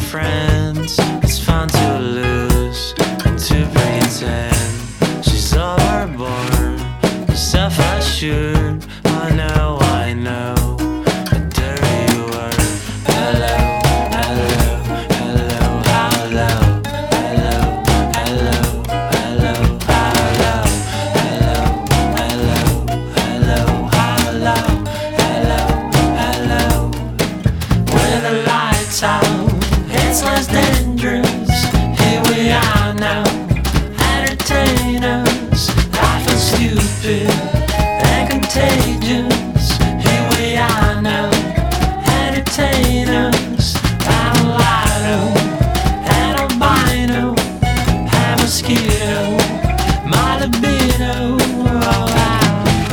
friends. It's fun to lose and to pretend. She's overboard, self-assured. I know, I know. A dirty word. Hello, hello, hello, hello, hello, hello, hello, hello, hello, hello, hello, hello, hello, hello. With the lights out, it's less dangerous. Here we are now, entertainers. I feel stupid and contagious. Here we are now, entertainers. I'm a lotto and albino, have a mosquito, my libido. Oh, wow.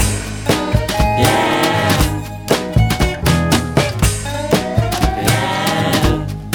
Yeah, yeah.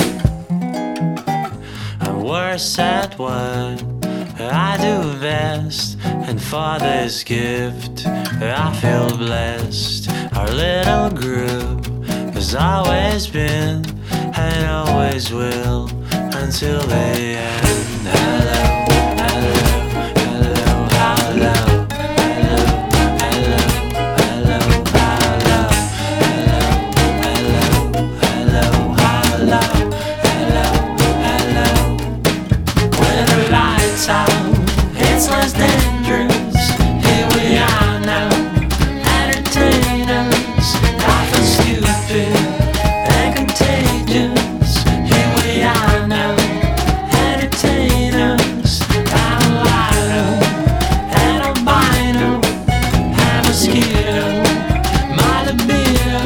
I'm worse at what I do best, and for this gift I feel blessed. Our little group has always been and always will until the end. Hello, hello, hello, hello, hello, hello, hello, hello, hello, hello, hello, hello, hello. With the lights out, it's less dangerous. Here we are now, entertainers. I feel stupid and contagious. Here we are now, entertainers. I'm a lotto and albino, have a mosquito, my libido.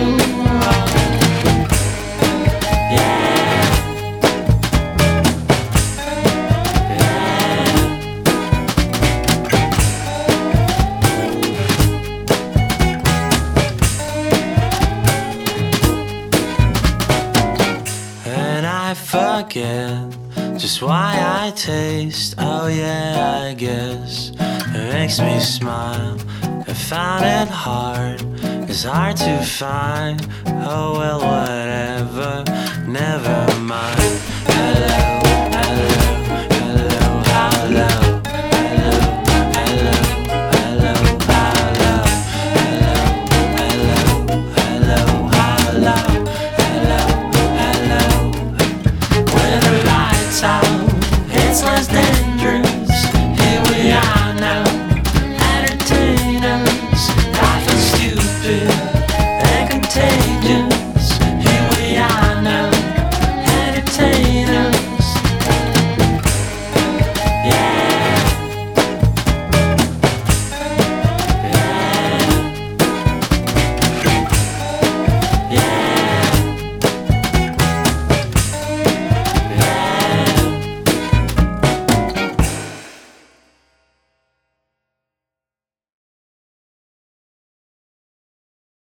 Yeah, yeah. And I forget just why I taste. Oh yeah, I guess it makes me smile. I found it hard, it's hard to find. Oh well, whatever, never mind. Hello.